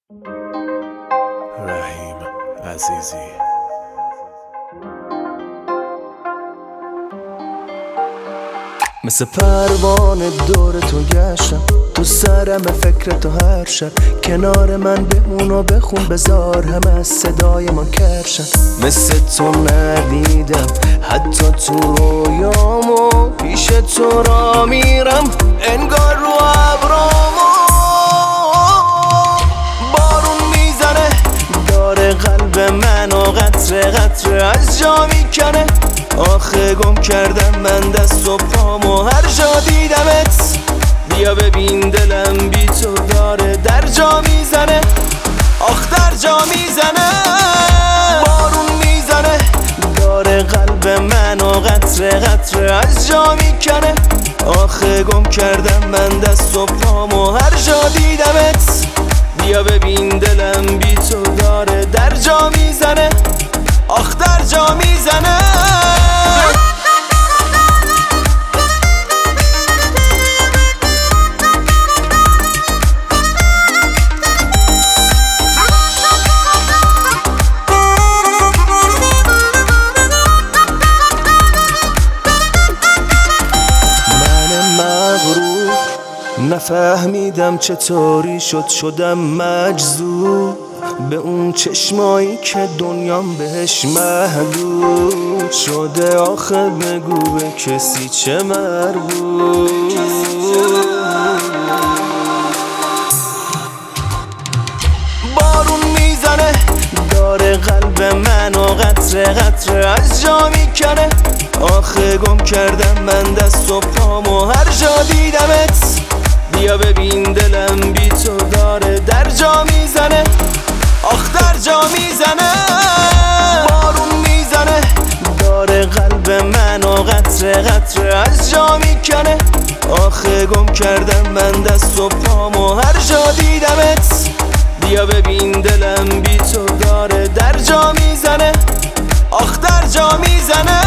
رحیم عزیزی. مثل پروانه دور تو گشتم، تو سرم فکر تو هر شب. کنار من بمون و بخون، بذار همه صدای من کرشن. مثل تو ندیدم حتی تو رویامو، پیش تو را میرم انگار رو ابرامو. بارون میزنه داره قلب منو قطره قطره از جا میکنه. آخه گم کردم من دست و پامو هر جا دیدمت. بیا ببین دلم بی تو داره در جا میزنه، آخ در جا میزنه. بارون میزنه داره قلب منو قطره قطره از جا میکنه. آخه گم کردم من دست و پامو هر جا دیدمت. بیا ببین دلم بی تو داره در جا میزنه، آخ در جا میزنه. نفهمیدم چطوری شدم مجذوب به اون چشمایی که دنیام بهش محدود شده. آخه بگو به کسی چه مربوط. بارون میزنه داره قلب منو قطره قطره از جا میکنه. آخه گم کردم من دست و پامو هر جا دیدمت. بیا ببین دلم بی تو داره در جا میزنه، آخ در جا میزنه. بارون میزنه داره قلب منو قطره قطره از جا میکنه. آخه گم کردم من دست و پامو هر جا دیدمت. بیا ببین دلم بی تو داره در جا میزنه، آخ در جا میزنه.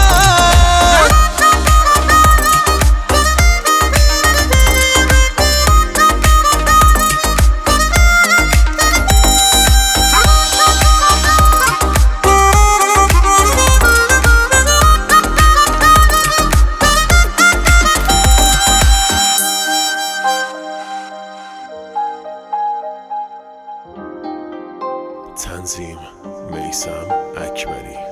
تنظیم میثم اکبری.